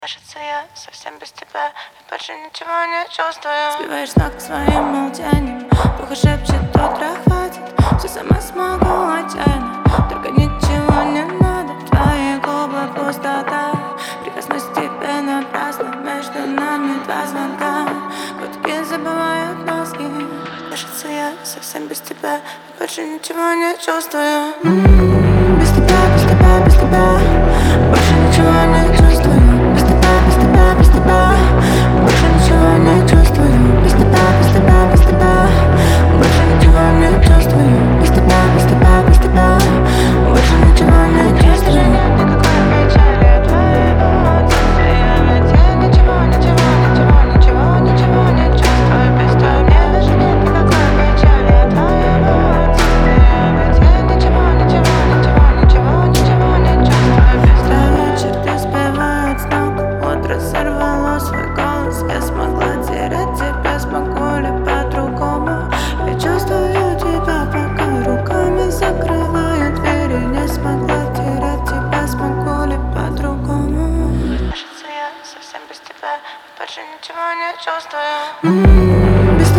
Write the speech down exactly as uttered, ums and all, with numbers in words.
Кажется, я совсем без тебя и больше ничего не чувствую. Сбиваешь с ног своим молчанием. Плохо шепчет, утро хватит. Все сама смогу отчаянно. Только ничего не надо. Твои губы пустота. Прикоснусь к тебе напрасно. Между нами два звонка. Гудки забывают мозги. Кажется, я совсем без тебя и больше ничего не чувствую. М-м-м, без тебя, без тебя, без тебя больше ничего не чувствую. Без тебя, без тебя, без тебя больше ничего не чувствую. Без тебя, без тебя, без тебя больше ничего не чувствую. Без тебя, без тебя, без тебя больше ничего не чувствую. Никакой печали твоего отсутствия. Ведь я ничего, ничего, ничего, ничего, ничего не чувствую без тебя. Же нет никакой печали твоего отсутствия. Ведь я ничего, ничего, ничего, ничего, ничего не чувствую без тебя. Черты сбивают с ног. Утро сорвало свой голос. Я смогла терять тебя, смогу ли по-другому? Я чувствую тебя, пока руками закрываю двери. Не смогла терять тебя, смогу ли по-другому? Кажется, я совсем без тебя и больше ничего не чувствую. М-м-м, без